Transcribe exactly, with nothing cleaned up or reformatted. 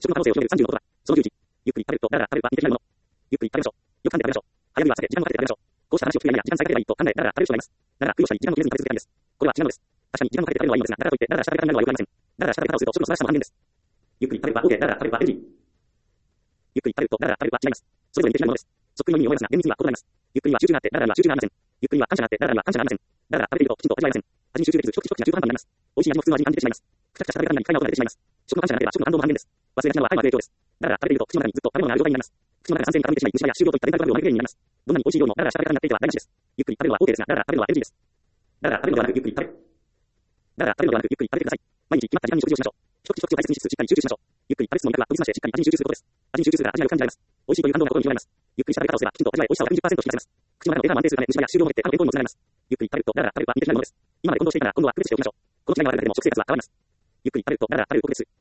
食の可能性を広げるさんじゅうの言葉。そのじゅういち。ゆっくり食べると、だらだら食べるは似てないもの。ゆっくり食べましょう。よく噛んで食べましょう。早めには避け、時間をかけて食べましょう。こうした話を聞くやや時間差が出ればいいと考え、だらだら食べる人がいます。だら食いをしたり、時間の切れずに食べ続けたいんです。これは違うのです。確かに時間をかけて食べるのはいいのですが、だらといって、だらだらした食べ方になるのは良くありません。だらだらした食べ方をすると、食の素晴らしさも半減です。ゆっくり食べるは OK、だらだら食べるは エヌジー。ゆっくり食べると、だらだら食べるは違います。それぞれ似ているものです。そっくりの意味に思いますが、厳密には異なります。ゆっくりは集中があって、だらだらは集中がありません。ゆっくりは感謝があって、だらだらは感謝がありません。だらだら食べていると、きちんと味わえません。味に集中できず、一口一口が中途半端になります。美味しい味も普通の味に感じてしまいます。くたくたした食べ方になり、不快な音が出てしまいます。食の感謝がなければ、食の感動も半減です。忘れがちなのはタイムの影響です。だらだら食べていると、口の中にずっと食べ物がある状態になります。口の中が完全に傾いてしまい、虫歯や歯周病といった連帯トラブルを招く原因になります。どんなに美味しい料理もだらだらした食べ方になっていては台無しです。ゆっくり食べるのは OK ですが、だらだら食べるのは エヌジー です。だらだら食べるのではなく、ゆっくり食べる。だらだら食べるのではなく、ゆっくり食べてください。毎日決まった時間に食事をしましょう。一口一口を大切にしつつ、しっかり集中しましょう。ゆっくり食べつつも味覚は研ぎ澄まして、しっかり味に集中することです。味に集中するから味がよく感じられます。美味しいという感動が心に広がります。ゆっくりした食べ方をすれば、きちんと味わえ、美味しさを ひゃくにじゅっパーセント 引き出せます。口の中のデータも安定するため、虫歯や歯周病も減って、歯の健康にもつながります。ゆっくり食べると、だらだら食べるは似ていないものです。今まで混同していたら、今度は区別しておきましょう。この違いが分かるだけでも食生活は変わります。ゆっくり食べると、だらだら食べるを区別する。